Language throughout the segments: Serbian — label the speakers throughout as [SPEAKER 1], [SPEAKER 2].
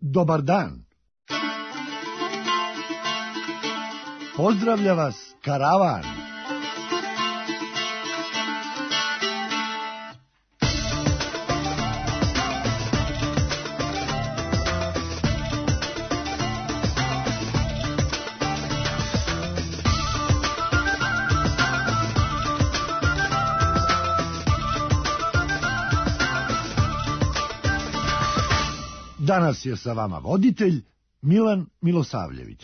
[SPEAKER 1] Dobar dan! Pozdravlja vas karavan! Danas je sa vama voditelj Milan Milosavljević.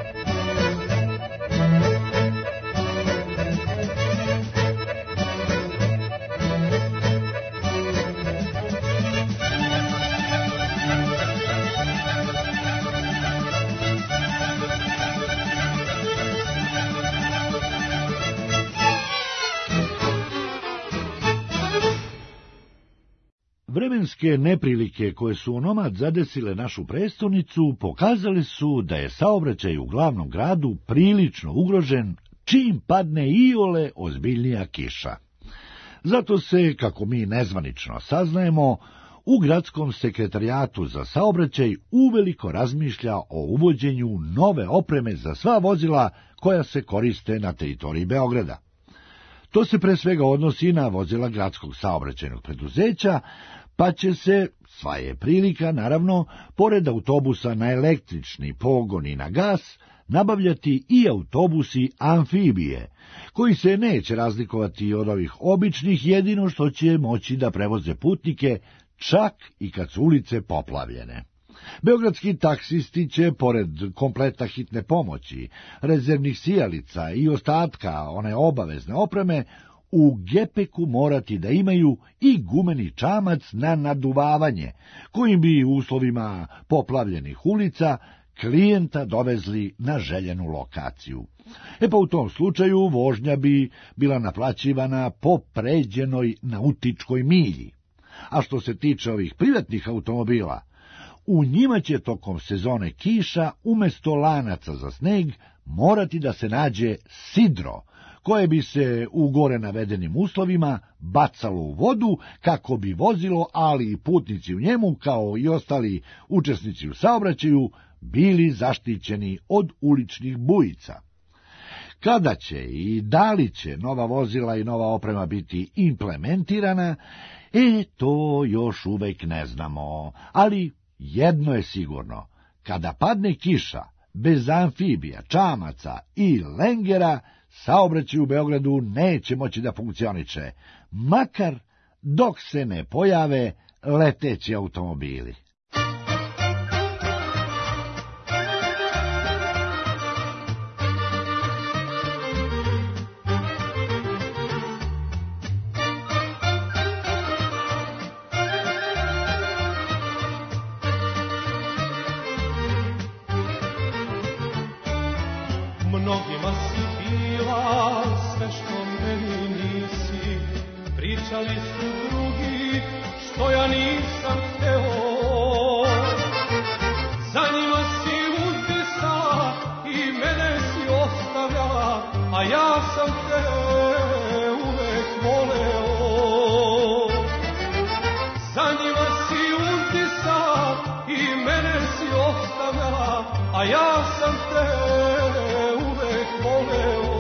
[SPEAKER 1] Vremenske neprilike koje su onomad zadesile našu prestonicu pokazale su da je saobraćaj u glavnom gradu prilično ugrožen čim padne iole ozbiljnija kiša. Zato se, kako mi nezvanično saznajemo, u gradskom sekretarijatu za saobraćaj uveliko razmišlja o uvođenju nove opreme za sva vozila koja se koriste na teritoriji Beograda. To se pre svega odnosi na vozila gradskog saobraćajnog preduzeća, pa će se, sva je prilika, naravno, pored autobusa na električni pogon i na gas, nabavljati i autobusi amfibije, koji se neće razlikovati od ovih običnih, jedino što će moći da prevoze putnike, čak i kad su ulice poplavljene. Beogradski taksisti će, pored kompleta hitne pomoći, rezervnih sijalica i ostatka one obavezne opreme, u gepeku morati da imaju i gumeni čamac na naduvavanje, kojim bi u uslovima poplavljenih ulica klijenta dovezli na željenu lokaciju. Pa u tom slučaju vožnja bi bila naplaćivana po pređenoj nautičkoj milji. A što se tiče ovih privatnih automobila, u njima će tokom sezone kiša umesto lanaca za sneg morati da se nađe sidro, koje bi se u gore navedenim uslovima bacalo u vodu kako bi vozilo, ali i putnici u njemu, kao i ostali učesnici u saobraćaju, bili zaštićeni od uličnih bujica. Kada će i da li će nova vozila i nova oprema biti implementirana, to još uvek ne znamo, ali jedno je sigurno, kada padne kiša, bez amfibija, čamaca i lengera, saobraćaj u Beogradu neće moći da funkcioniše, makar dok se ne pojave leteći automobili.
[SPEAKER 2] Mnogima si bila sve što meni nisi, pričali su drugi što ja nisam hteo. Za njima si uzdisala i mene si ostavljala, a ja sam te uvek voleo. Za njima si uzdisala i mene si ostavljala, a ja sam te voleo.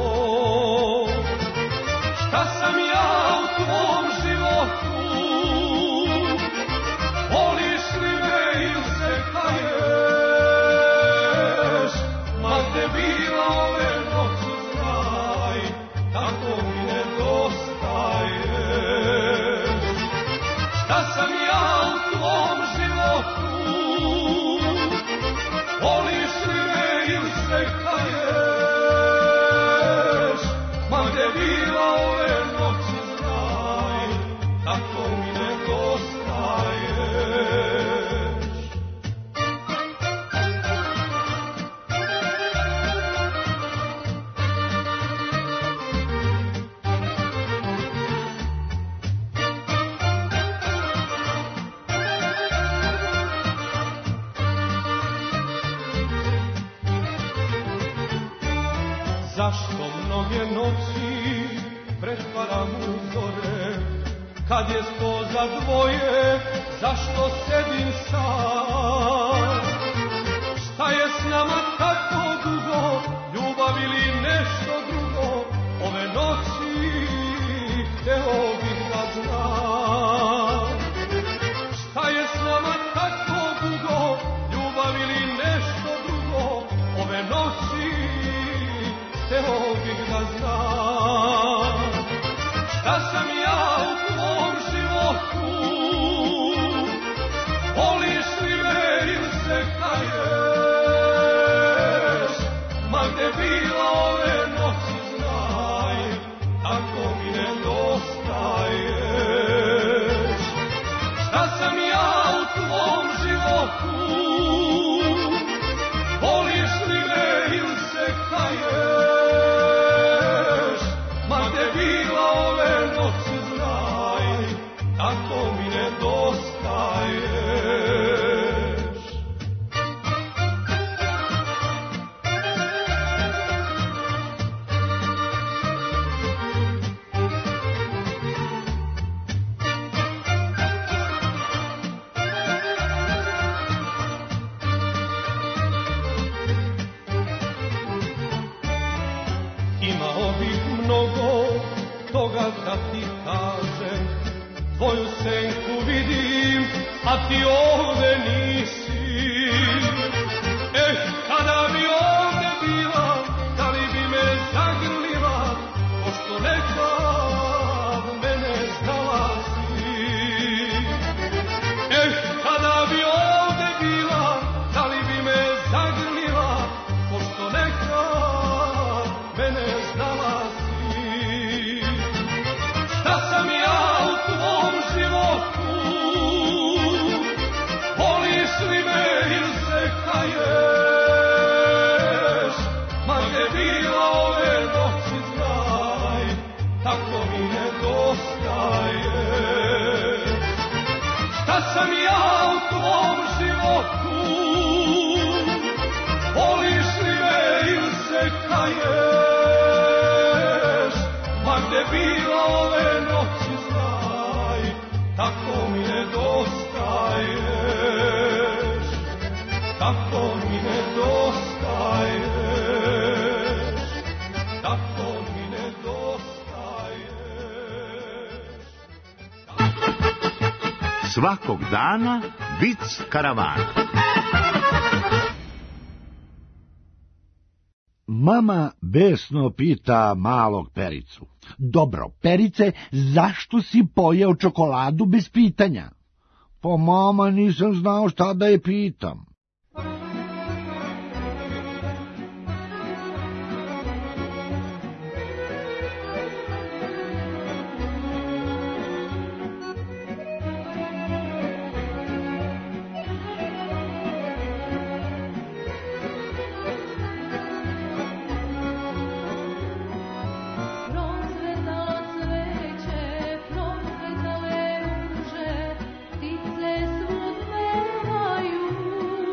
[SPEAKER 2] Šta sam ja u tvom životu? Voliš li me ili se kaješ? Ma gde bila ove noći znaj, tako mi nedostaješ. Šta sam ja u tvom životu? Voliš li me ili se kaješ? Bila ove noći znaj, tako mi nedostaješ. Zašto mnoge noći pretvaram uzore, kad je sto za dvoje, zašto sedim sam? bih da znam šta sam ja u tvom životu. Voliš li me ili se kaješ, ma gde bila ove noći znaj, tako mi nedostaješ. Šta sam ja u tvom životu, voliš li me ili se kaješ, ma gde bila ove noći znaj, tako mi nedostaješ. Imao bih mnogo toga da ti kažem, tvoju senku vidim, a ti ovde nisi. Kada bi ovde bila, da li bi me zagrlila, pošto nekad mene znala si. Kada bi ovde bila, da li bi me zagrlila, pošto nekad mene znala si. Šta sam ja u tvom životu, voliš li me ili se kaješ, ma gde bila ove noći znaj, tako mi nedostaješ. Šta sam ja u tvom životu, voliš li me ili se kaješ, ma gde bila ove noći znaj, tako mi nedostaješ, tako mi nedostaješ, tako mi nedostaješ.
[SPEAKER 3] Svakog dana vic karavana.
[SPEAKER 1] Mama besno pita malog Pericu: dobro, Perice, zašto si pojeo čokoladu bez pitanja? Pa mama, nisam znao šta da je pitam.
[SPEAKER 4] Procvetale cveće, procvetale ruže, ptice svud pevaju.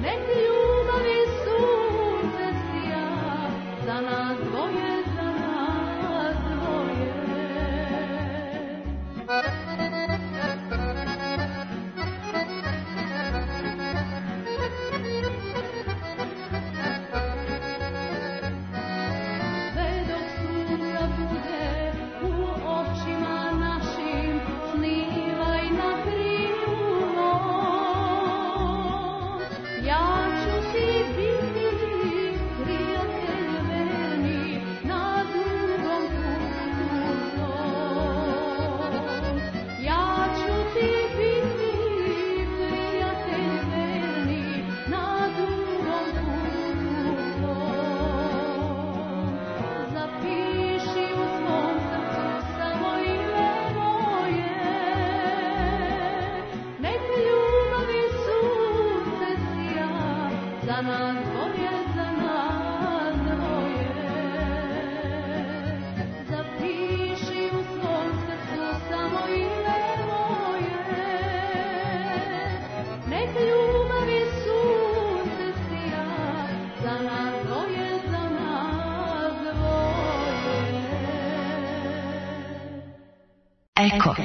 [SPEAKER 4] Eko.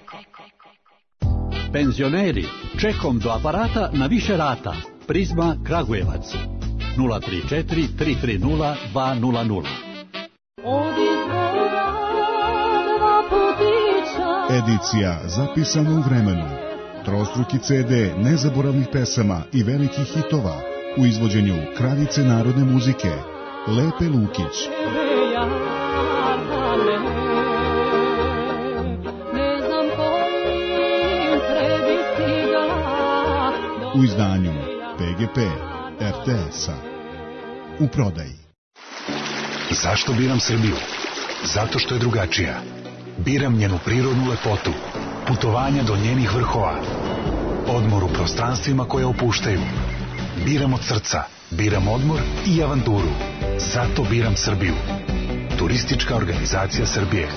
[SPEAKER 5] Penzioneri, čekom do aparata na više rata. Prizma Kragujevac 034 330 200.
[SPEAKER 6] Edicija zapisana u vremenu. Trostruki CD nezaboravnih pesama i velikih hitova u izvođenju kraljice narodne muzike Lepe Lukić. U izdanju PGP RTS-a. U prodaji.
[SPEAKER 7] Zašto biram Srbiju? Zato što je drugačija. Biram njenu prirodnu lepotu, putovanja do njenih vrhova, odmor u prostranstvima koje opuštaju. Biram od srca, biram odmor i avanturu. Zato biram Srbiju. Turistička organizacija Srbije.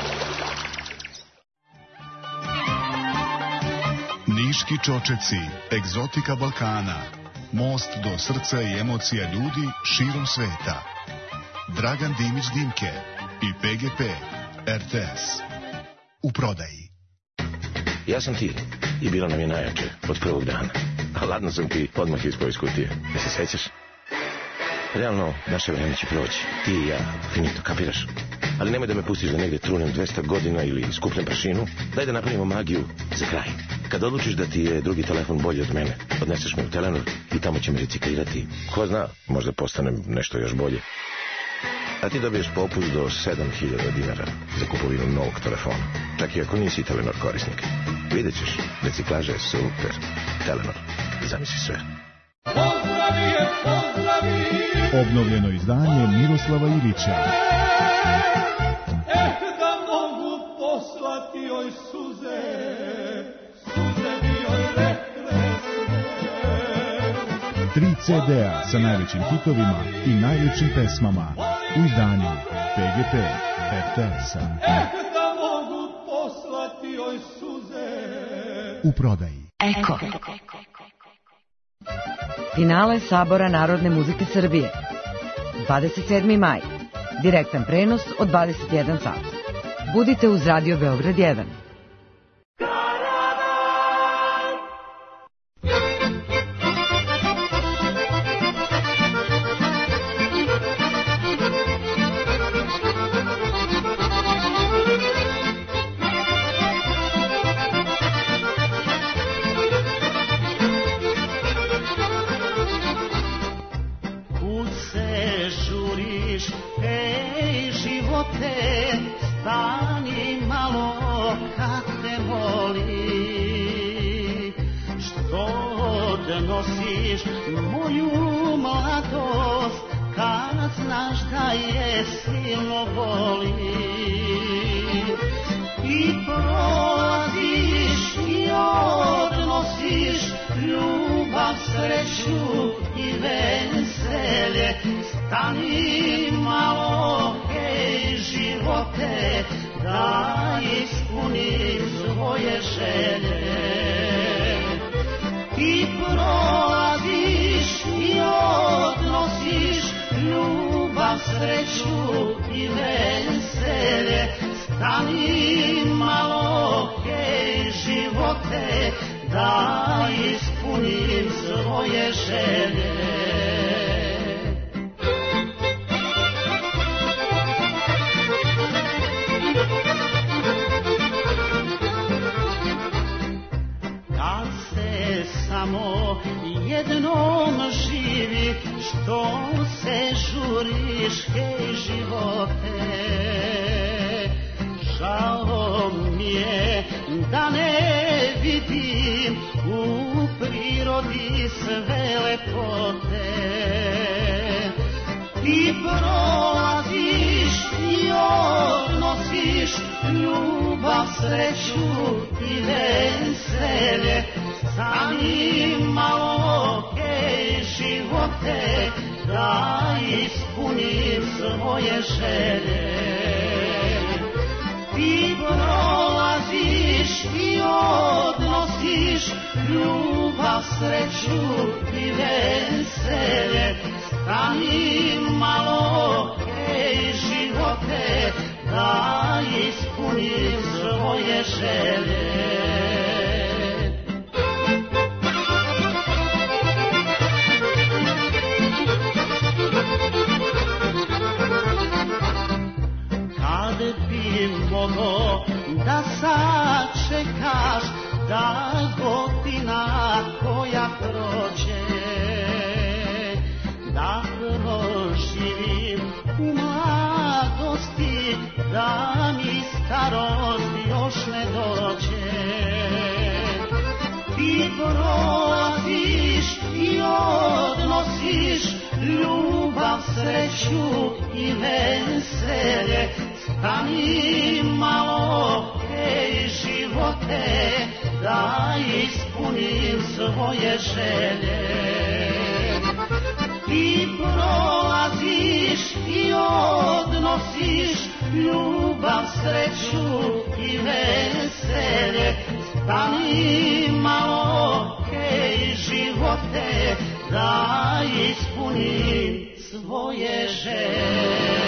[SPEAKER 6] Niški čočeci, egzotika Balkana, most do srca i emocija ljudi širom sveta. Dragan Dimić Dimke i PGP RTS. U prodaji.
[SPEAKER 8] Ja sam ti i bilo nam je najjače od prvog dana. A ladno sam ti odmah ispao iz kutije. Ne se sećaš? Realno, naše vreme će proći. Ti i ja, finito, kapiraš? Ali nemoj da me pustiš da negdje trunem 200 godina ili skupljem prašinu. Daj da napravimo magiju za kraj. Kad odlučiš da ti je drugi telefon bolji od mene, odneseš me u Telenor i tamo će me reciklirati. Ko zna, možda postanem nešto još bolje. A ti dobiješ popust do 7.000 dinara za kupovinu novog telefona. Čak i ako nisi Telenor korisnik. Vidjet ćeš, reciklaža je super. Telenor, zamisli sve.
[SPEAKER 6] Obnovljeno izdanje Miroslava Ilića.
[SPEAKER 2] Da mogu poslati joj suze, suze bi joj rekle sve.
[SPEAKER 6] 3 CD-a sa najvećim hitovima i najljepšim pesmama u izdanju PGP RTS-a.
[SPEAKER 2] Da mogu poslati joj suze.
[SPEAKER 6] U prodaji.
[SPEAKER 4] Eko. Finale Sabora Narodne muzike Srbije. 27. maj. Direktan prenos od 21 sat. Budite uz Radio Beograd 1.
[SPEAKER 9] Stani malo kad te boli, što nosiš moju mladost, kad znaš da je silno boli. I prolaziš i odnosiš ljubav, sreću i veselje. Stani malo, hej živote, da ispuni svoje želje. I prolaziš da ispunim svoje želje. Kad se samo jednom živi, što se žuriš, hej živote, žao mi je da ne vidim u prirodi sve lepote. Ti prolaziš i odnosiš ljubav, sreću i veselje, stani malo, hej živote, da ispunim svoje želje. Ti prolaziš i odnosiš ljubav, sreću i veselje, stani malo, hej živote, da ispunim svoje želje. Mogo da sačekaš da godina koja prođe, da proživim u mladosti, da mi starost još ne dođe. Ti prolaziš i odnosiš ljubav, sreću i veselje, stani malo, hej živote, da ispunim svoje želje. Ti prolaziš i odnosiš ljubav, sreću i veselje, stani malo, hej živote, da ispunim svoje želje.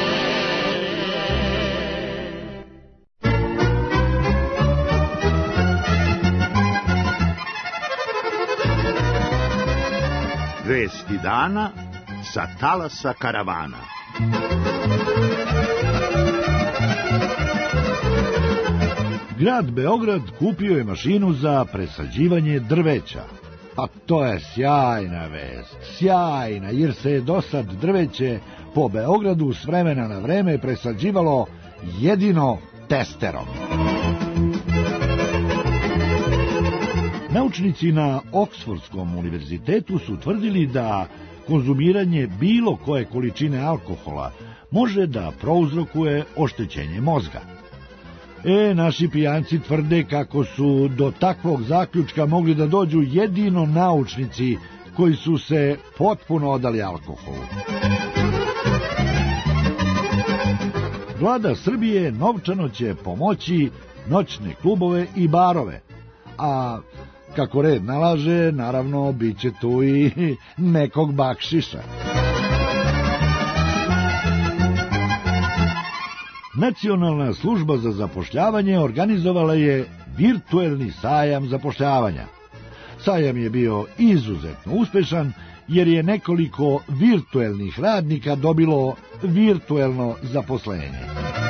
[SPEAKER 3] Vesti dana sa talasa karavana.
[SPEAKER 1] Grad Beograd kupio je mašinu za presađivanje drveća. A to je sjajna vest, sjajna, jer se je dosad drveće po Beogradu s vremena na vreme presađivalo jedino testerom. Naučnici na Oksfordskom univerzitetu su tvrdili da konzumiranje bilo koje količine alkohola može da prouzrokuje oštećenje mozga. Naši pijanci tvrde kako su do takvog zaključka mogli da dođu jedino naučnici koji su se potpuno odali alkoholu. Vlada Srbije novčano će pomoći noćne klubove i barove, a kako red nalaže, naravno, bit će tu i nekog bakšiša. Nacionalna služba za zapošljavanje organizovala je virtuelni sajam zapošljavanja. Sajam je bio izuzetno uspešan, jer je nekoliko virtuelnih radnika dobilo virtuelno zaposlenje.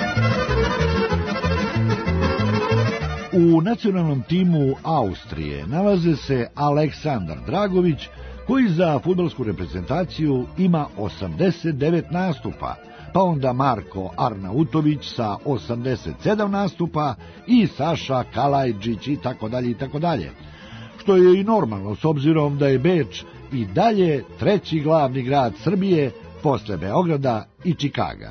[SPEAKER 1] U nacionalnom timu Austrije nalaze se Aleksandar Dragović, koji za fudbalsku reprezentaciju ima 89 nastupa, pa onda Marko Arnautović sa 87 nastupa i Saša Kalajđić i tako dalje. Što je i normalno, s obzirom da je Beč i dalje treći glavni grad Srbije posle Beograda i Čikaga.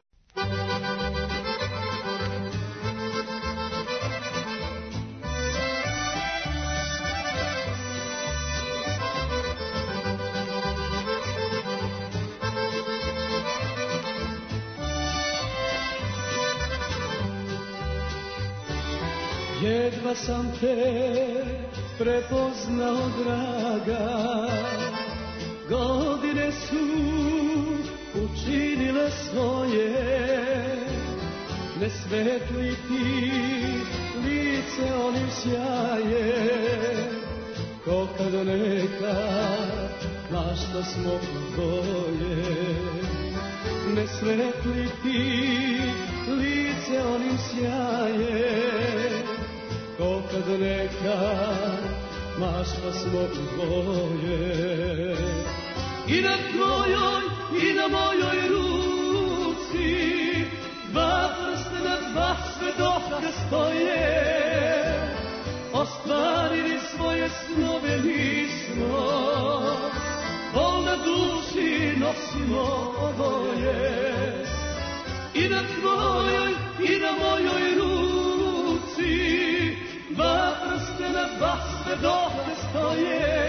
[SPEAKER 2] Jedva sam te prepoznao, draga, godine su učinile svoje, ne svetli ti lice onim sjaje, ko kad nekad našta smo dvoje. Ne sretli ti lice onim sjaje, ko kad nekad našta smo dvoje. I na tvojoj i na mojoj ruci dva prstena, dva svedoka stoje. Ostvarili svoje snove mi smo, bol na duši nosimo oboje. I na tvojoj i na mojoj ruci dva prstena, dva svedoka stoje.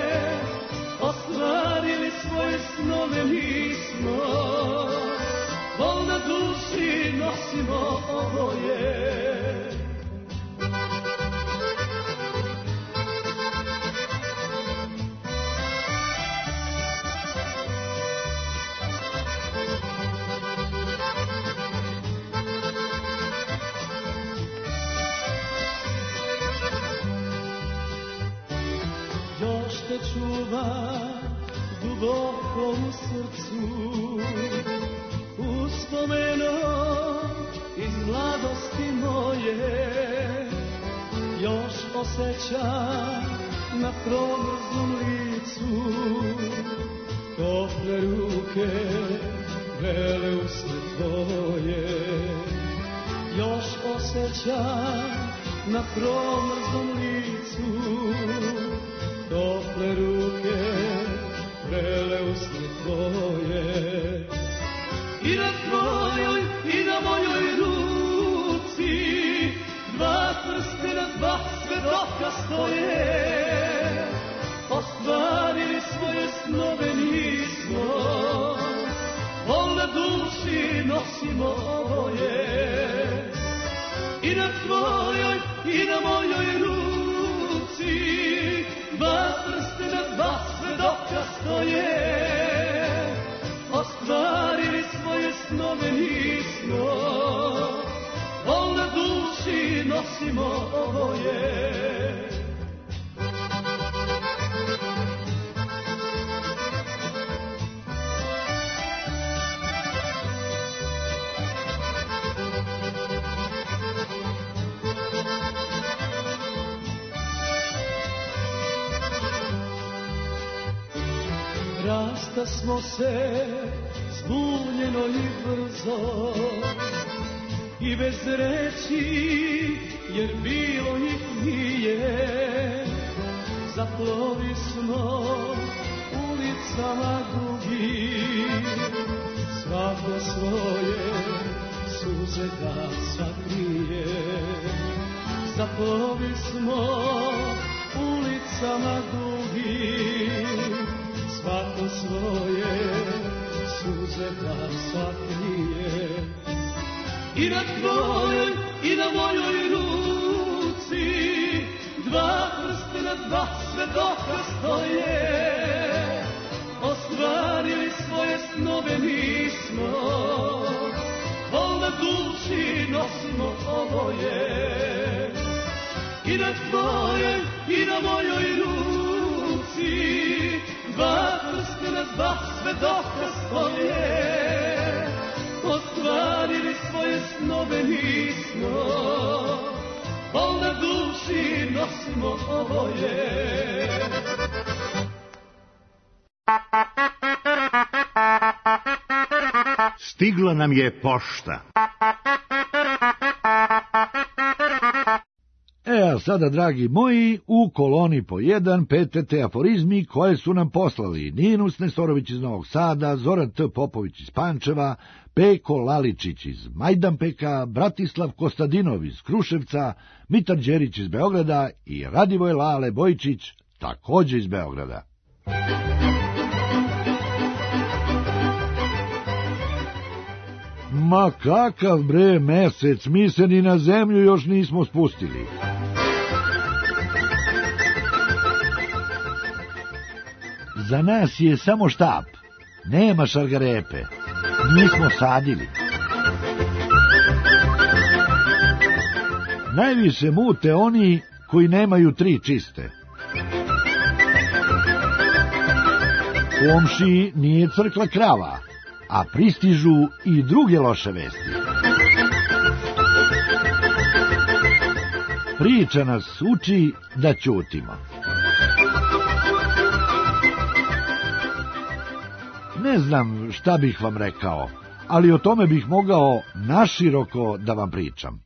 [SPEAKER 2] Ostvarili svoje snove mi smo, bol na duši nosimo oboje. Još te čuva duboko u srcu, uspomenom iz mladosti moje. Još osjećam na promrzlom licu tople ruke vrele usne tvoje. Još osjećam na promrzlom licu tople ruke vrele usne tvoje. I na tvojoj i na mojoj ruci dva prstena, dva svedoka stoje. Ostvarili svoje snove mi smo, bol na duši nosimo oboje. I na tvojoj i na mojoj ruci dva prstena, dva svedoka stoje. Ostvarili svoje snove mi smo, bol na duši nosimo oboje. Rasta smo se zbunjeno i brzo i bez reči, jer bilo ih nije. Zaplovi smo ulicama dugim, svako svoje suze da sakrije. Zaplovi smo ulicama dugim, svako svoje suze da sakrije. I na tvojoj i na mojoj ruci dva prstena, dva svedoka stoje. Ostvarili svoje snove mi smo, bol na duši nosimo oboje. I na tvojoj i na mojoj ruci dva prstena, dva svedoka stoje. Ostvarili svoje snove mi smo, bol na duši nosimo oboje.
[SPEAKER 3] Stigla nam je pošta.
[SPEAKER 1] A sada, dragi moji, u koloni po 1 PTT aforizmi koje su nam poslali Ninus Nestorović iz Novog Sada, Zoran T. Popović iz Pančeva, Peko Laličić iz Majdanpeka, Bratislav Kostadinov iz Kruševca, Mitar Đerić iz Beograda i Radivoj Lale Bojičić, takođe iz Beograda. Ma kakav bre mesec, mi se ni na zemlju još nismo spustili. Za nas je samo štap, nema šargarepe, nismo sadili. Najviše mute oni koji nemaju 3 čiste. komšiji nije crkla krava, a pristižu i druge loše vesti. Priča nas uči da ćutimo. Ne znam šta bih vam rekao, ali o tome bih mogao naširoko da vam pričam.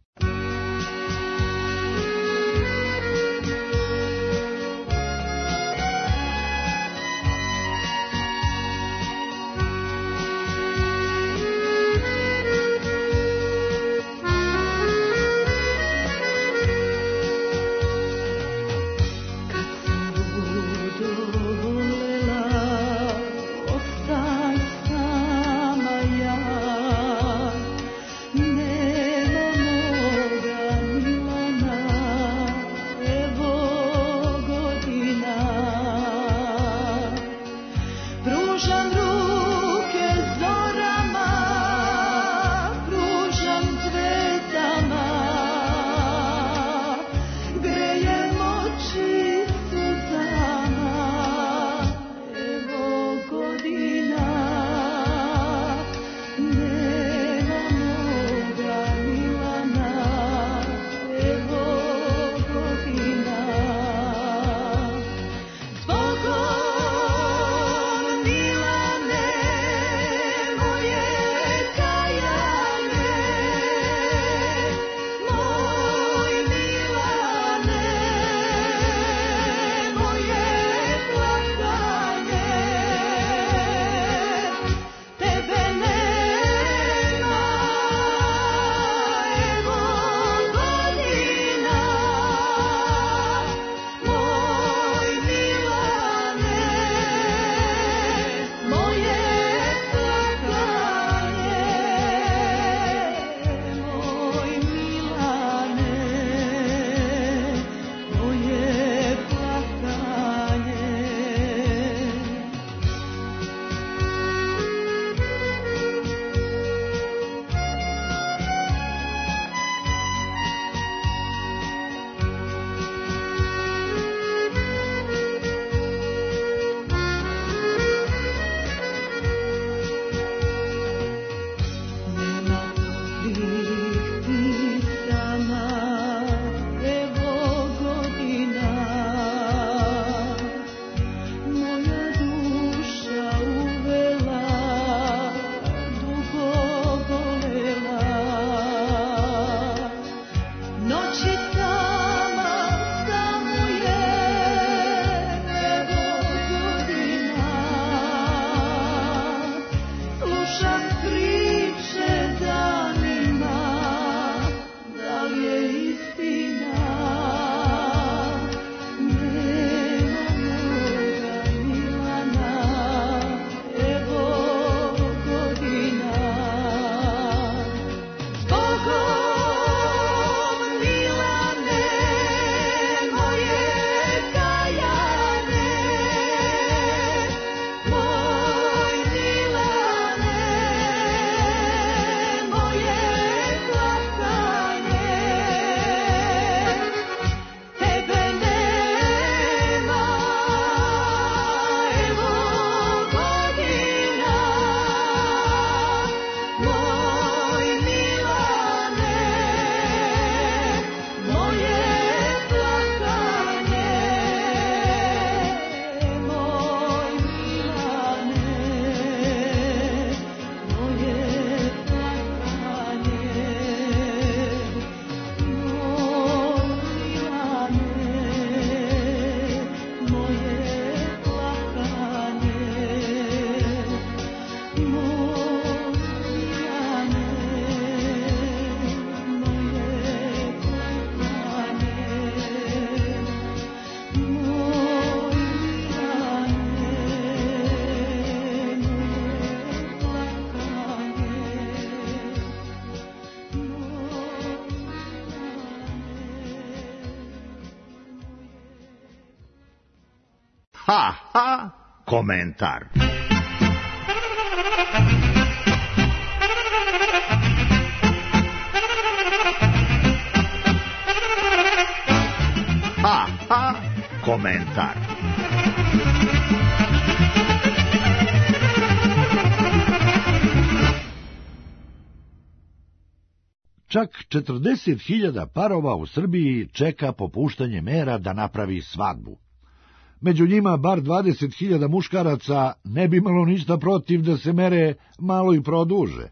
[SPEAKER 3] Ha, ha, komentar. Ha, ha, komentar.
[SPEAKER 1] Čak 40.000 parova u Srbiji čeka popuštanje mera da napravi svadbu. Među njima bar 20.000 muškaraca ne bi imalo ništa protiv da se mere malo i produže.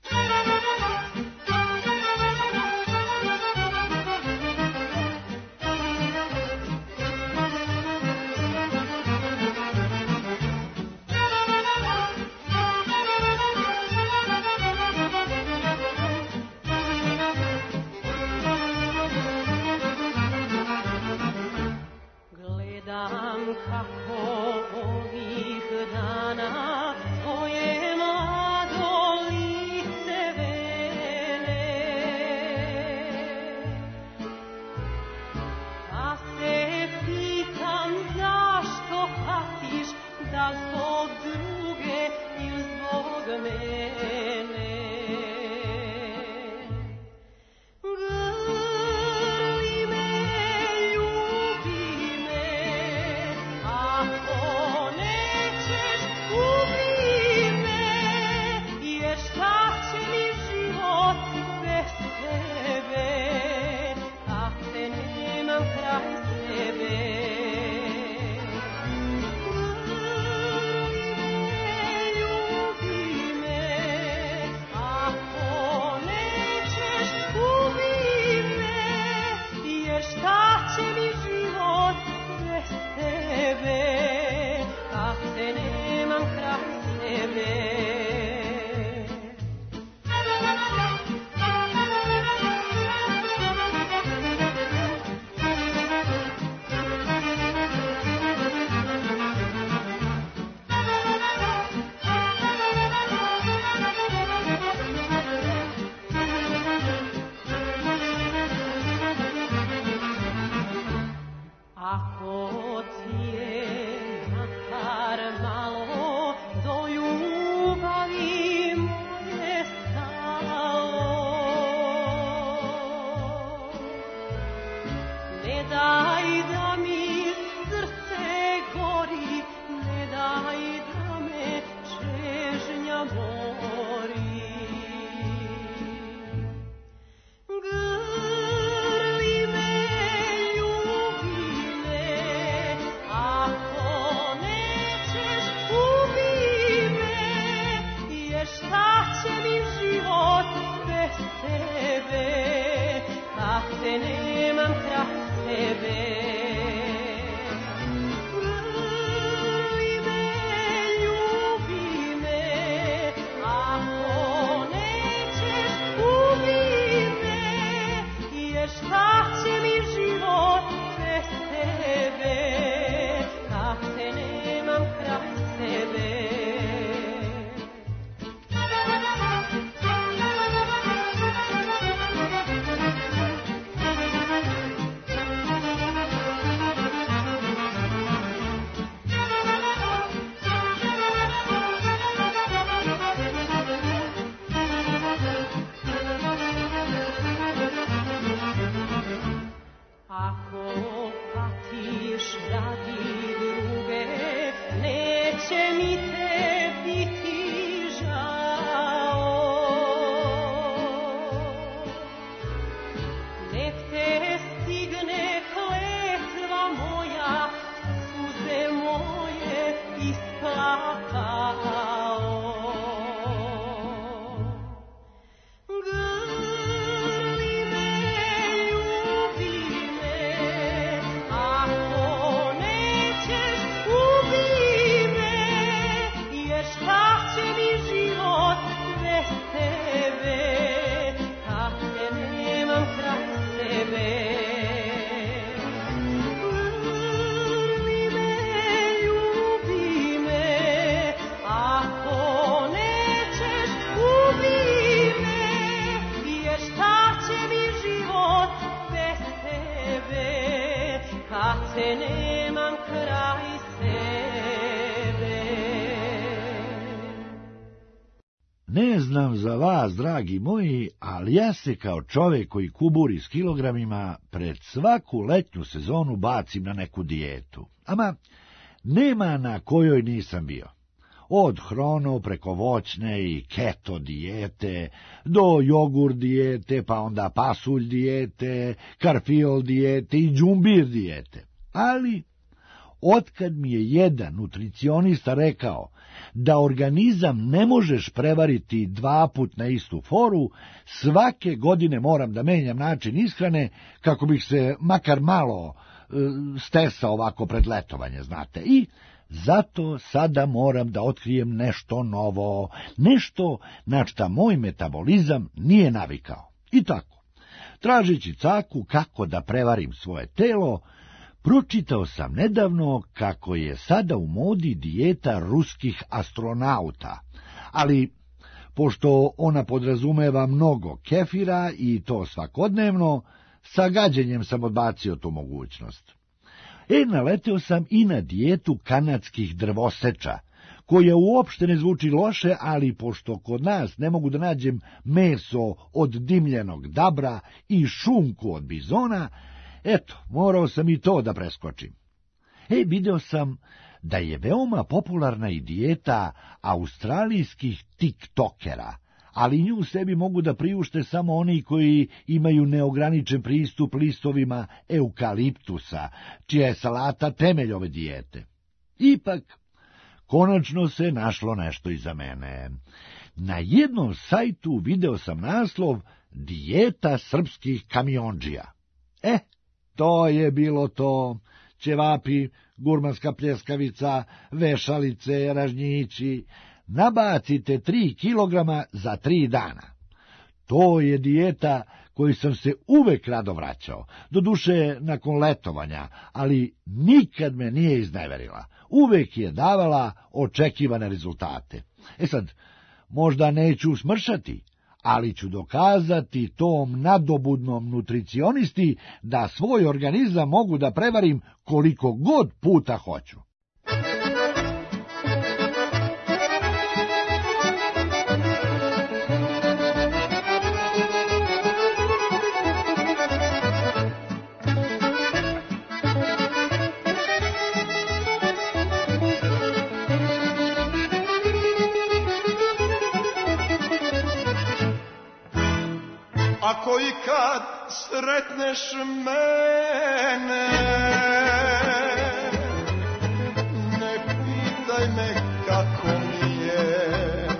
[SPEAKER 1] Ne znam za vas, dragi moji, ali ja se kao čovek koji kuburi s kilogramima pred svaku letnju sezonu bacim na neku dijetu. Ama nema na kojoj nisam bio. od hrono preko voćne i keto dijete, do jogur dijete, pa onda pasulj dijete, karfiol dijete i džumbir dijete. Ali, otkad mi je jedan nutricionista rekao da organizam ne možeš prevariti 2 put na istu foru, svake godine moram da menjam način ishrane kako bih se makar malo stesao ovako pred letovanje, znate. I zato sada moram da otkrijem nešto novo, nešto na šta moj metabolizam nije navikao. I tako, tražeći caku kako da prevarim svoje telo, pročitao sam nedavno kako je sada u modi dijeta ruskih astronauta, ali pošto ona podrazumeva mnogo kefira i to svakodnevno, sa gađenjem sam odbacio tu mogućnost. Naleteo sam i na dijetu kanadskih drvoseča, koja uopšte ne zvuči loše, ali pošto kod nas ne mogu da nađem meso od dimljenog dabra i šunku od bizona, eto, morao sam i to da preskočim. Video sam da je veoma popularna i dijeta australijskih tiktokera, ali nju sebi mogu da priušte samo oni koji imaju neograničen pristup listovima eukaliptusa, čija je salata temelj ove dijete. Ipak, konačno se našlo nešto i za mene. Na jednom sajtu video sam naslov Dijeta srpskih kamiondžija. To je bilo to. Ćevapi, gurmanska pljeskavica, vešalice, ražnjići. Nabacite 3 kilograma za 3 dana. To je dijeta koju sam se uvek rado vraćao, doduše nakon letovanja, ali nikad me nije izneverila. Uvek je davala očekivane rezultate. Sad, možda neću smršati, ali ću dokazati tom nadobudnom nutricionisti da svoj organizam mogu da prevarim koliko god puta hoću.
[SPEAKER 2] Ako i kad sretneš mene, ne pitaj me kako mi je.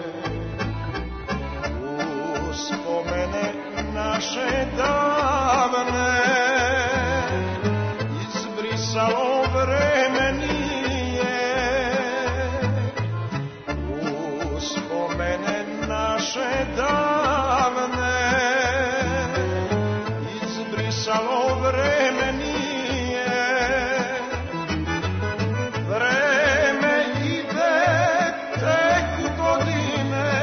[SPEAKER 2] Uspomene naše davne izbrisalo vreme nije. Uspomene naše davne izbrisalo vreme nije. Vreme ide, teku godine,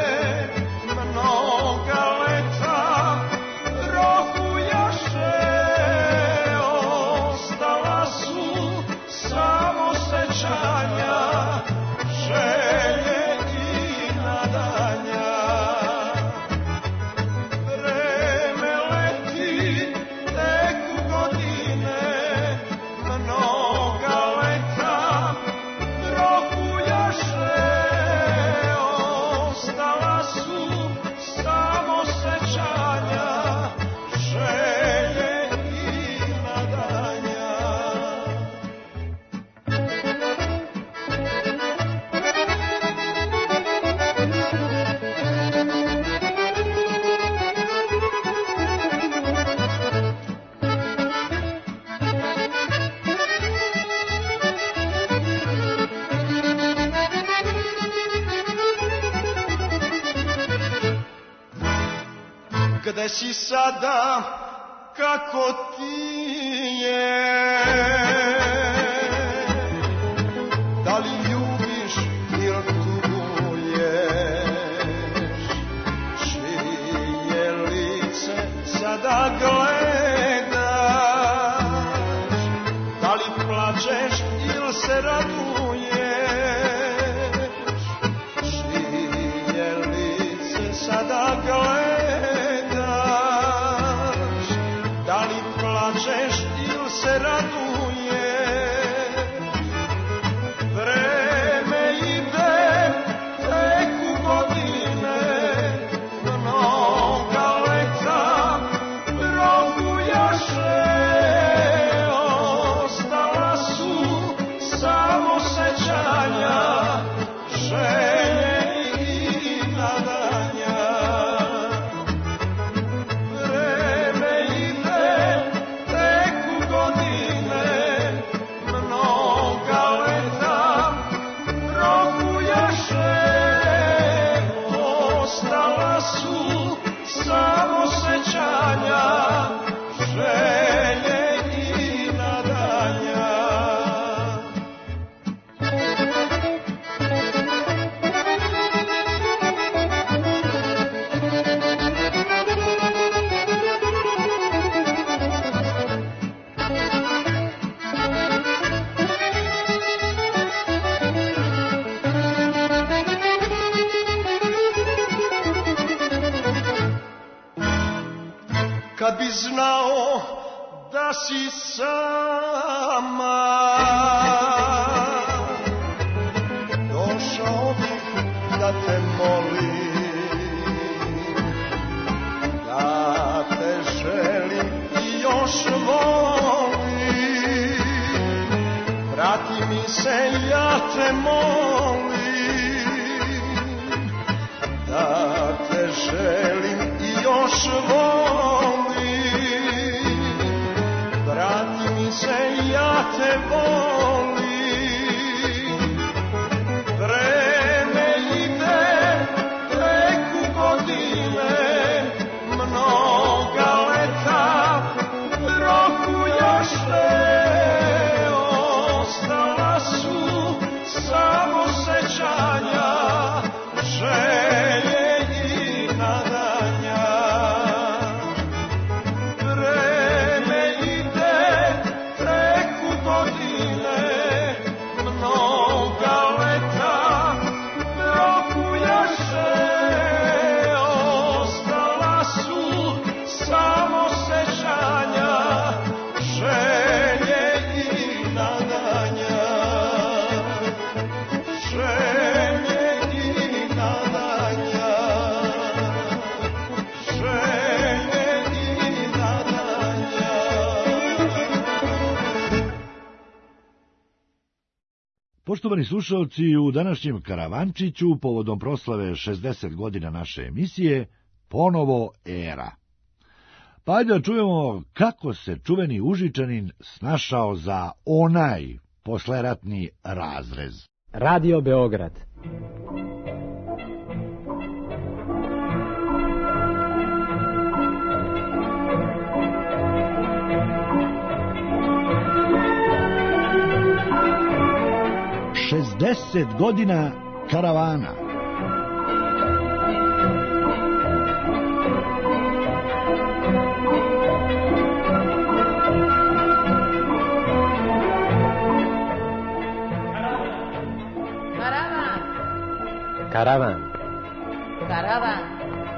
[SPEAKER 2] mnoga leta rohujaše. Ostala su samo sećanja, želje i nadanja. Gde si sada, kako ti je? Da li ljubiš ili tuguješ? Čije lice sada gledaš? Da li plačeš ili se raduješ? Čije lice sada gledaš? Plačeš ili se raduješ? Vreme ide, kad bi znao da si sama, došao bih da te molim, da te želim i još volim. Vrati mi se, ja te molim, da te želim i još volim. Vrati mi se, ja te volim. Vreme ide, teku godine, mnoga leta, roku još ne, ostala su samo sećanja, želje i nadanja. Vreme ide, teku godine, mnoga leta, roku još ne, ostala su samo sećanja, želje i nadanja. Želje i nadanja, želje i nadanja.
[SPEAKER 1] Poštovani slušalci, u današnjem Karavančiću, povodom proslave 60 godina naše emisije, ponovo era. Pa ajde da čujemo kako se čuveni Užičanin snašao za onaj posleratni razrez.
[SPEAKER 10] Radio Beograd.
[SPEAKER 1] Šezdeset godina karavana.
[SPEAKER 10] Karavan.
[SPEAKER 11] Karavan.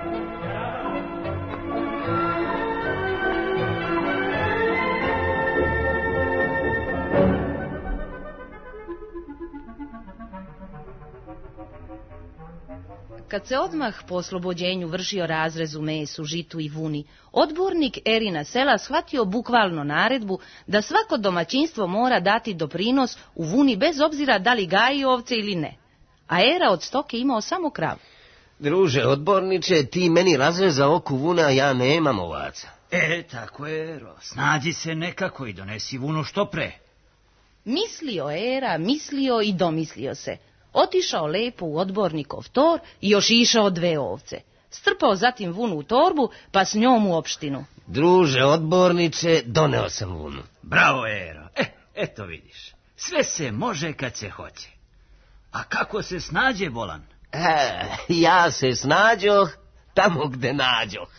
[SPEAKER 11] Kad se odmah po oslobođenju vršio razrez u mesu, žitu i vuni, odbornik Erina sela shvatio bukvalno naredbu da svako domaćinstvo mora dati doprinos u vuni bez obzira da li gaji ovce ili ne. A Era od stoke imao samo kravu.
[SPEAKER 12] Druže, odborniče, ti meni razreza oku vuna, a ja nemam ovaca.
[SPEAKER 13] Tako je, Ero, snađi se nekako i donesi vunu što pre.
[SPEAKER 11] Mislio Era, mislio i domislio se. Otišao lepo u odbornikov tor i još išao 2 ovce. Strpao zatim vunu u torbu, pa s njom u opštinu.
[SPEAKER 12] Druže, odborniče, doneo sam vunu.
[SPEAKER 13] Bravo, Ero. Eto vidiš, sve se može kad se hoće. A kako se snađe, Bolan?
[SPEAKER 12] Ja se snađoh tamo gde nađoh.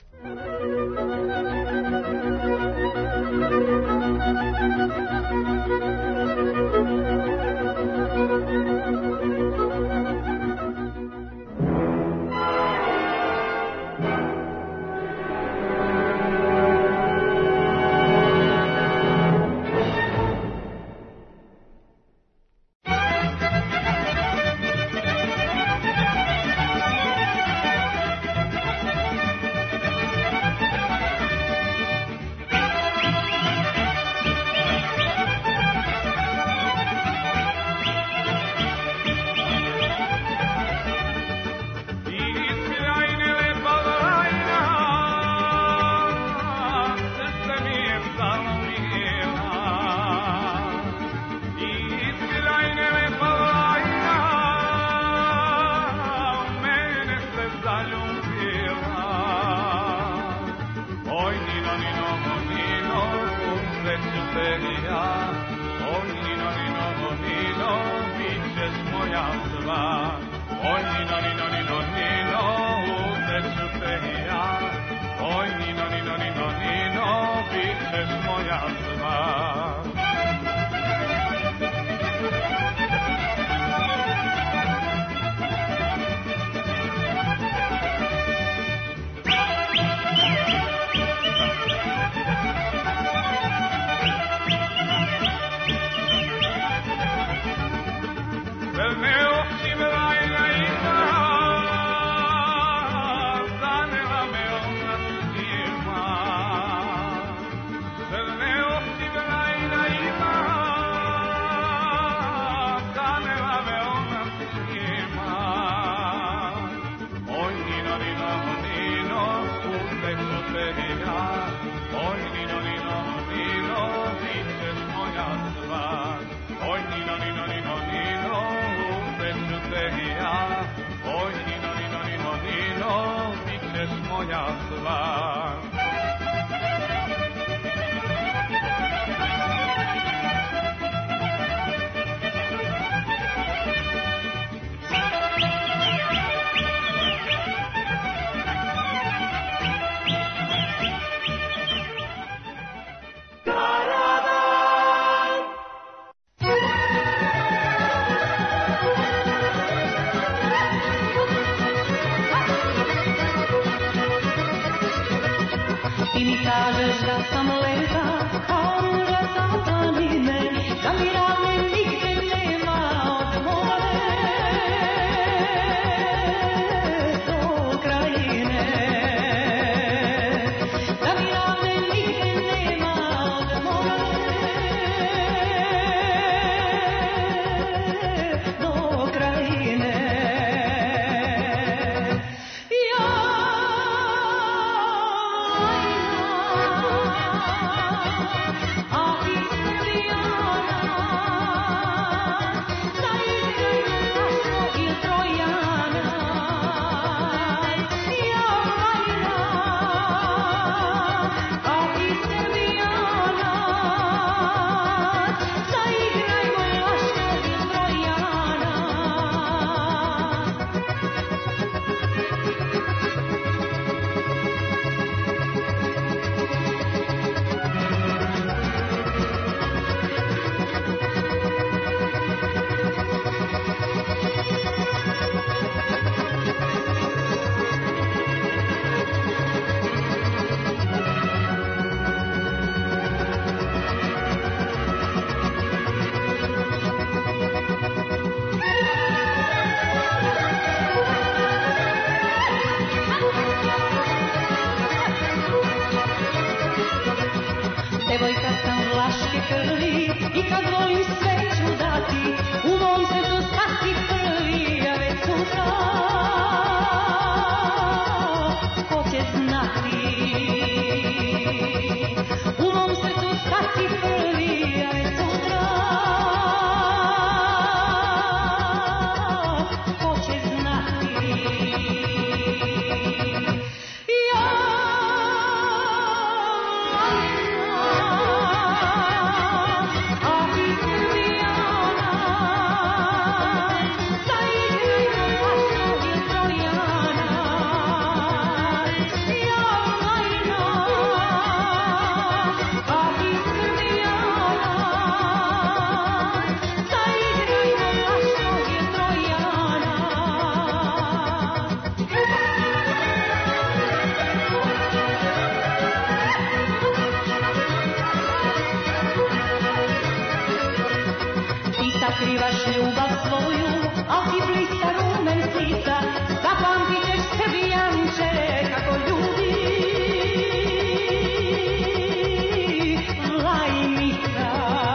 [SPEAKER 2] moja sva.
[SPEAKER 9] Ti mi kažeš da sam lepa, kao ruža sa planine, da mi ravne nigde nema od more do krajine. Da mi ravne nigde nema od more do krajine. Devojka sam vlaške krvi i kad volim sve ću dati, u mom srcu spasi prvi, a već sutra ko će znati. U mom srcu spasi prvi, a već sutra ko će znati. Sakrivaš ljubav svoju, a ti blista rumen cica, zapamtit ćeš Srbijanče kako ljubi Vlajnica.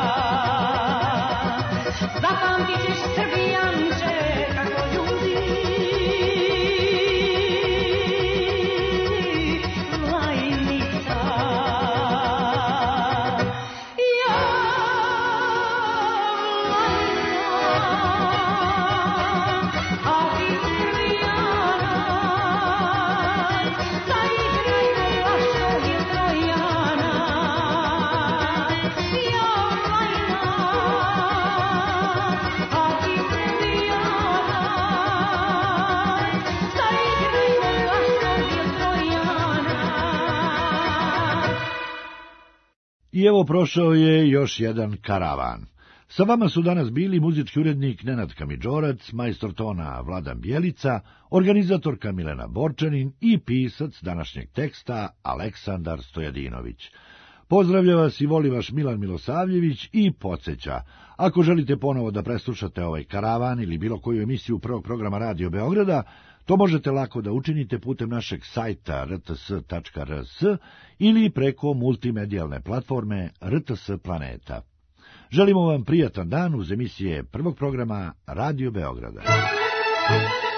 [SPEAKER 9] Zapamtit ćeš Srbijanče kako ljubi Vlajnica.
[SPEAKER 1] I evo prošao je još jedan karavan. Sa vama su danas bili muzički urednik Nenad Kamidžorac, majstor tona Vladan Bjelica, organizatorka Milena Borčanin i pisac današnjeg teksta Aleksandar Stojadinović. Pozdravlja vas i voli vaš Milan Milosavljević i podsjeća, ako želite ponovo da preslušate ovaj karavan ili bilo koju emisiju prvog programa Radio Beograda, to možete lako da učinite putem našeg sajta rts.rs ili preko multimedijalne platforme RTS Planeta. Želimo vam prijatan dan uz emisije prvog programa Radio Beograda.